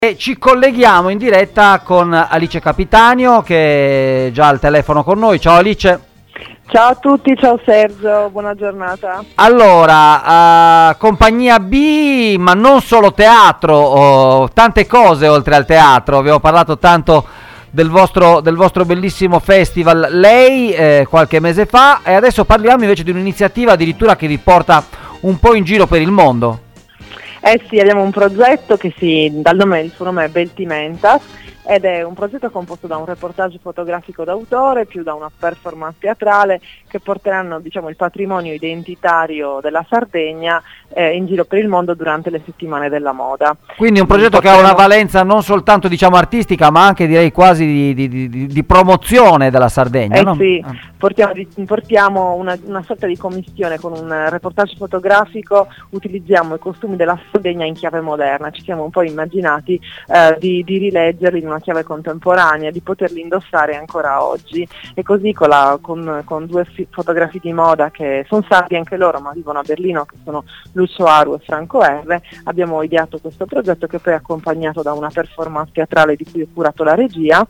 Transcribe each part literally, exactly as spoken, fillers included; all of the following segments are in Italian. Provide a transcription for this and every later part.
E ci colleghiamo in diretta con Alice Capitanio, che è già al telefono con noi. Ciao Alice. Ciao a tutti, ciao Sergio, buona giornata. Allora, uh, compagnia B, ma non solo teatro, oh, tante cose oltre al teatro. Abbiamo parlato tanto del vostro, del vostro bellissimo festival Lei eh, qualche mese fa, e adesso parliamo invece di un'iniziativa addirittura che vi porta un po' in giro per il mondo. Eh sì, abbiamo un progetto che si, dal nome, il suo nome è Beltimentas, ed è un progetto composto da un reportage fotografico d'autore più da una performance teatrale che porteranno, diciamo, il patrimonio identitario della Sardegna eh, in giro per il mondo durante le settimane della moda. Quindi un progetto Porteremo... che ha una valenza non soltanto, diciamo, artistica, ma anche, direi, quasi di, di, di, di promozione della Sardegna. Eh no? sì, portiamo, portiamo una, una sorta di commissione con un reportage fotografico, utilizziamo i costumi della Sardegna in chiave moderna, ci siamo un po' immaginati eh, di, di rileggerli in una chiave contemporanea, di poterli indossare ancora oggi, e così con, la, con, con due fi- fotografi di moda che sono sardi anche loro ma vivono a Berlino, che sono Lucio Aru e Franco R, abbiamo ideato questo progetto che poi è accompagnato da una performance teatrale di cui ho curato la regia.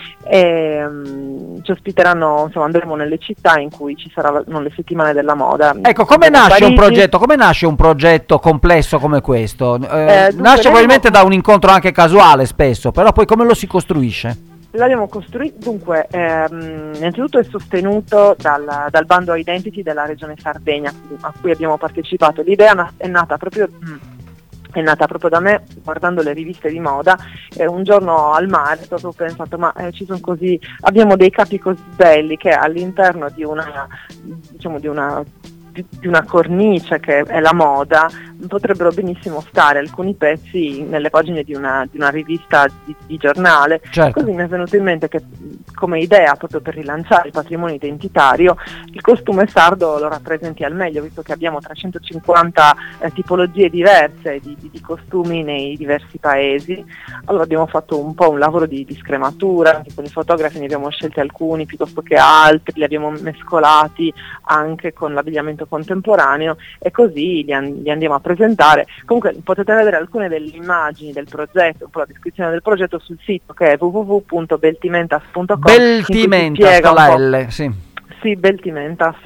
E um, ci ospiteranno, insomma, andremo nelle città in cui ci saranno le settimane della moda. Ecco, come nasce un progetto, come nasce un progetto complesso come questo? Eh, Eh, dunque, nasce probabilmente abbiamo... da un incontro anche casuale spesso, però poi come lo si costruisce? L'abbiamo costruito, dunque, ehm, innanzitutto è sostenuto dal, dal bando Identity della Regione Sardegna, a cui abbiamo partecipato. L'idea na- è nata proprio... Mm, è nata proprio da me, guardando le riviste di moda, eh, un giorno al mare proprio ho pensato, ma eh, ci sono così, abbiamo dei capi così belli che all'interno di una, diciamo, di una di una cornice che è la moda potrebbero benissimo stare alcuni pezzi nelle pagine di una, di una rivista di, di giornale. Certo. Così mi è venuto in mente che, come idea, proprio per rilanciare il patrimonio identitario, il costume sardo lo rappresenti al meglio, visto che abbiamo trecentocinquanta eh, tipologie diverse di, di, di costumi nei diversi paesi. Allora abbiamo fatto un po' un lavoro di, di scrematura, anche con i fotografi ne abbiamo scelti alcuni piuttosto che altri, li abbiamo mescolati anche con l'abbigliamento contemporaneo, e così li, an- li andiamo a presentare. Comunque potete vedere alcune delle immagini del progetto, un po' la descrizione del progetto sul sito, che è w w w punto beltimentas punto com. Beltimentas con la L, sì. Sì, Beltimentas.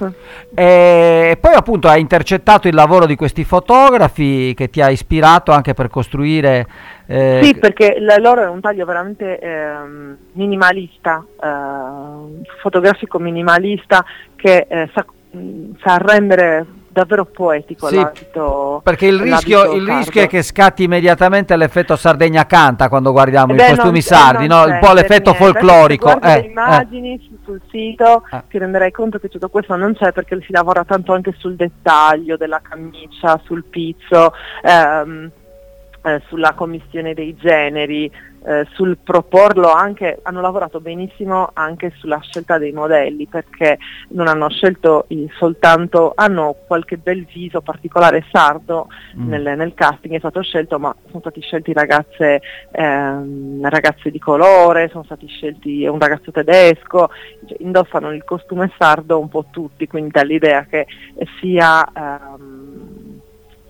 E poi appunto hai intercettato il lavoro di questi fotografi che ti ha ispirato anche per costruire... Eh... Sì, perché l- loro è un taglio veramente eh, minimalista, eh, fotografico minimalista, che eh, sa sa rendere davvero poetico, sì, l'abito, perché il rischio, il rischio è che scatti immediatamente l'effetto Sardegna canta quando guardiamo eh beh, i costumi non, sardi, no? Un po' l'effetto niente. folclorico. Se guardi eh, le immagini eh. sul sito eh. ti renderai conto che tutto questo non c'è, perché si lavora tanto anche sul dettaglio della camicia, sul pizzo, ehm, eh, sulla commissione dei generi, eh, sul proporlo anche. Hanno lavorato benissimo anche sulla scelta dei modelli, perché non hanno scelto il, soltanto, hanno qualche bel viso particolare sardo mm. nel, nel casting, è stato scelto, ma sono stati scelti ragazze ehm, ragazze di colore, sono stati scelti un ragazzo tedesco, cioè, indossano il costume sardo un po' tutti, quindi dall'idea che sia ehm,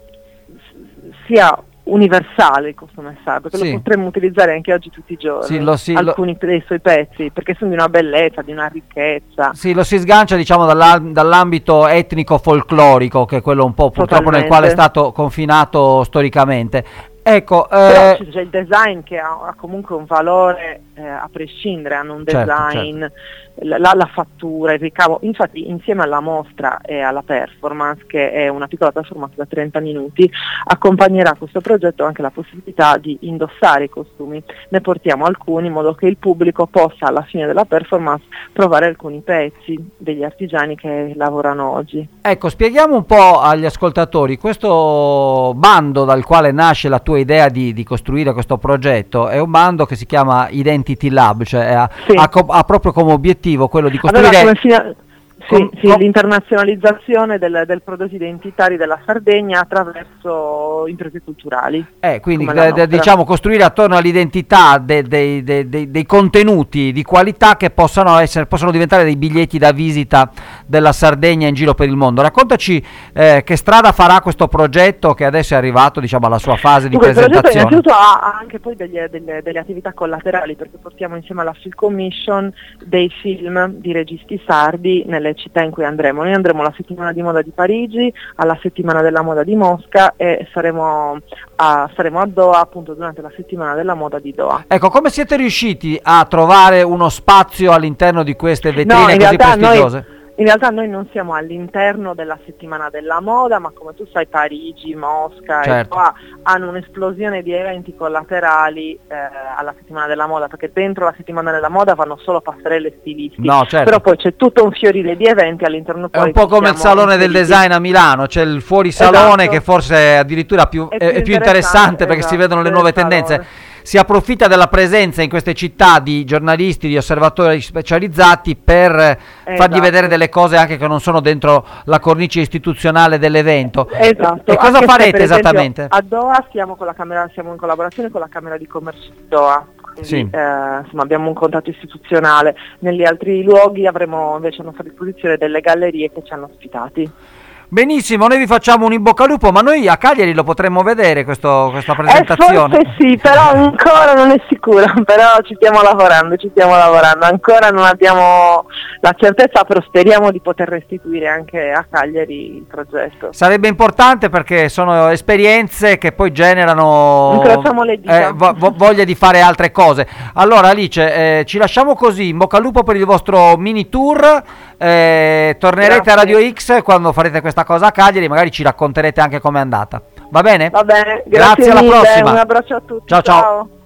sia universale il costume sardo, che sì, lo potremmo utilizzare anche oggi tutti i giorni, sì, lo si, alcuni lo... dei suoi pezzi, perché sono di una bellezza, di una ricchezza. Sì, lo si sgancia, diciamo, dall'am- dall'ambito etnico folclorico, che è quello un po' purtroppo Totalmente. nel quale è stato confinato storicamente. Ecco, però eh... c'è il design che ha, ha comunque un valore eh, a prescindere, hanno un design, certo, certo. La, la fattura, il ricavo. Infatti insieme alla mostra e alla performance, che è una piccola performance da trenta minuti, accompagnerà questo progetto anche la possibilità di indossare i costumi. Ne portiamo alcuni in modo che il pubblico possa alla fine della performance provare alcuni pezzi degli artigiani che lavorano oggi. Ecco, spieghiamo un po' agli ascoltatori questo bando dal quale nasce la tua idea di, di costruire questo progetto. È un bando che si chiama Identity Lab, cioè ha, sì. ha, ha proprio come obiettivo quello di costruire... Allora, fina... Sì, Com- sì, com- l'internazionalizzazione del, del prodotti identitari della Sardegna attraverso imprese culturali. Eh, quindi d- d- diciamo costruire attorno all'identità de- de- de- de- dei contenuti di qualità che possano essere, possono diventare dei biglietti da visita della Sardegna in giro per il mondo. Raccontaci eh, che strada farà questo progetto che adesso è arrivato, diciamo, alla sua fase di Dunque, presentazione. Il progetto innanzitutto ha, ha anche poi degli, delle, delle attività collaterali, perché portiamo insieme alla Film Commission dei film di registi sardi nelle città in cui andremo. Noi andremo alla settimana di moda di Parigi, alla settimana della moda di Mosca e saremo a, saremo a Doha appunto durante la settimana della moda di Doha. Ecco, come siete riusciti a trovare uno spazio all'interno di queste vetrine no, così realtà prestigiose? Noi... In realtà noi non siamo all'interno della settimana della moda, ma come tu sai Parigi, Mosca certo. e qua hanno un'esplosione di eventi collaterali eh, alla settimana della moda, perché dentro la settimana della moda vanno solo passerelle stilistiche, no, certo. però poi c'è tutto un fiorire di eventi all'interno. È un po' come il salone del design a Milano, c'è il fuorisalone esatto. che forse è addirittura più, è, è più interessante, interessante perché esatto, si vedono le nuove tendenze. Salone. Si approfitta della presenza in queste città di giornalisti, di osservatori specializzati per esatto. fargli vedere delle cose anche che non sono dentro la cornice istituzionale dell'evento. Esatto. E cosa anche farete se, per esattamente? Esempio, a Doha siamo, con la camera, siamo in collaborazione con la Camera di Commercio di Doha. Quindi, sì. eh, insomma, abbiamo un contatto istituzionale. Negli altri luoghi avremo invece a nostra disposizione delle gallerie che ci hanno ospitati. Benissimo, noi vi facciamo un in bocca al lupo, ma noi a Cagliari lo potremmo vedere questo, questa presentazione? Eh, forse sì, però ancora non è sicuro, però ci stiamo lavorando, ci stiamo lavorando, ancora non abbiamo la certezza, però speriamo di poter restituire anche a Cagliari il progetto. Sarebbe importante perché sono esperienze che poi generano Incrociamo le dita. Eh, vo- vo- voglia di fare altre cose. Allora Alice, eh, ci lasciamo così, in bocca al lupo per il vostro mini tour. Eh, tornerete Grazie. a Radio X quando farete questa cosa a Cagliari, magari ci racconterete anche com'è andata. Va bene? Va bene, grazie, grazie mille, alla prossima. Un abbraccio a tutti. Ciao ciao. ciao.